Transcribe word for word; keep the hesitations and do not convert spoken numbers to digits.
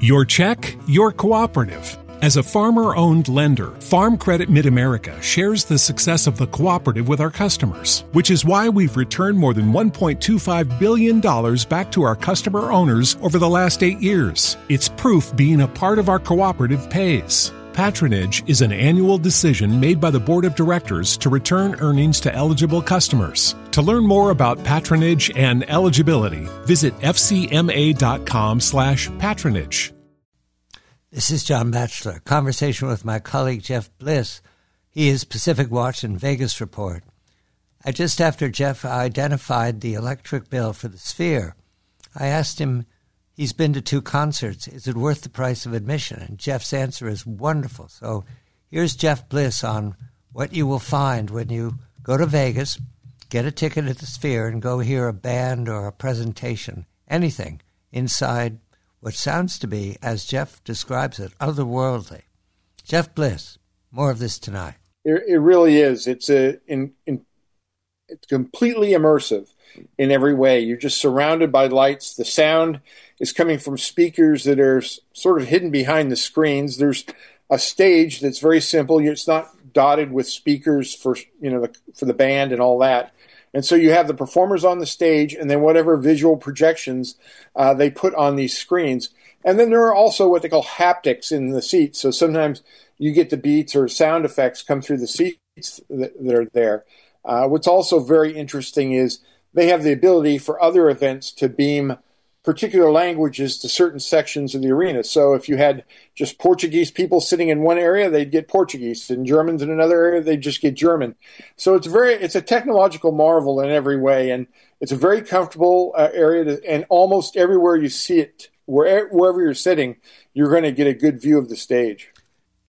Your check, your cooperative. As a farmer-owned lender, Farm Credit Mid-America shares the success of the cooperative with our customers, which is why we've returned more than one point two five billion dollars back to our customer owners over the last eight years. It's proof being a part of our cooperative pays. Patronage is an annual decision made by the Board of Directors to return earnings to eligible customers. To learn more about patronage and eligibility, visit fcma.com slash patronage. This is John Batchelor. Conversation with my colleague Jeff Bliss. He is Pacific Watch and Vegas Report. I just after Jeff identified the electric bill for the Sphere, I asked him, he's been to two concerts. Is it worth the price of admission? And Jeff's answer is wonderful. So here's Jeff Bliss on what you will find when you go to Vegas, get a ticket at the Sphere, and go hear a band or a presentation, anything inside what sounds to be, as Jeff describes it, otherworldly. Jeff Bliss, more of this tonight. It, it really is. It's a in, in it's completely immersive in every way. You're just surrounded by lights. The sound is coming from speakers that are sort of hidden behind the screens. There's a stage that's very simple. It's not dotted with speakers for you know the, for the band and all that. And so you have the performers on the stage and then whatever visual projections uh, they put on these screens. And then there are also what they call haptics in the seats. So sometimes you get the beats or sound effects come through the seats that, that are there. Uh, what's also very interesting is they have the ability for other events to beam particular languages to certain sections of the arena. So if you had just Portuguese people sitting in one area, they'd get Portuguese, and Germans in another area, they'd just get German. So it's very, it's a technological marvel in every way, and it's a very comfortable uh, area, to, and almost everywhere you see it, where, wherever you're sitting, you're going to get a good view of the stage.